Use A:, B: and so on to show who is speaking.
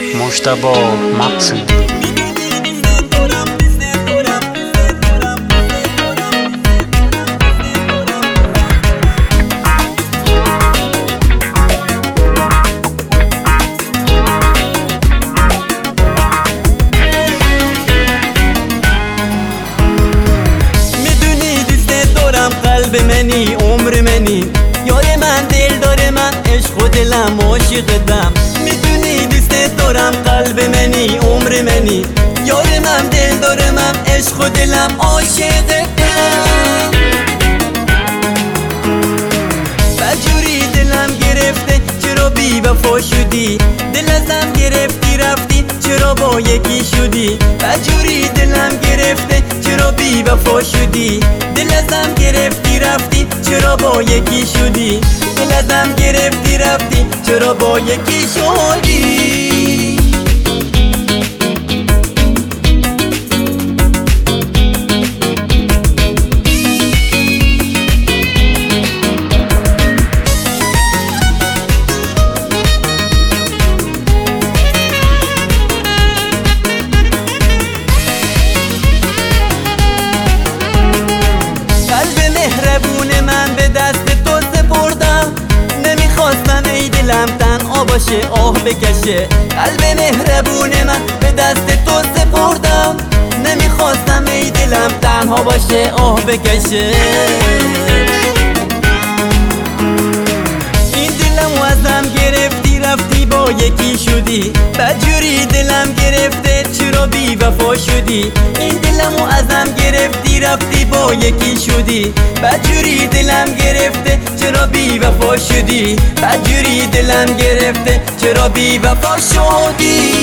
A: مجتبی مقصودی.
B: قلب منی عمر منی، یار من دل داره، من عشق و دلم عاشقتم. میدونی دوست دارم، قلب منی عمر منی، یار من دل داره، من عشق و دلم عاشقتم. بجوری دلم گرفته، چرا بی وفا شدی؟ دل ازم گرفتی رفتی، چرا با یکی شدی؟ بجوری دلم گرفته، چرا بی وفا شدی؟ دل ازم گرفتی رفتی، چرا با یکی شدی؟ دل ازم گرفتی رفتی، چرا با یکی شدی؟ من به دست تو سپردم، نمیخواستم ای دلم تنها باشه، آه بکشه. قلب مهربون من به دست تو سپردم، نمیخواستم ای دلم تنها باشه، آه بکشه. این دلمو ازم گرفتی رفتی با یکی شدی، بدجوری دلم گرفته، چرا بی وفا شدی؟ این دلمو ازم گرفتی رفتی با یکی شدی، بدجوری دلم گرفته، چرا بی وفا شدی؟ بدجوری دلم گرفته، چرا بی وفا شدی؟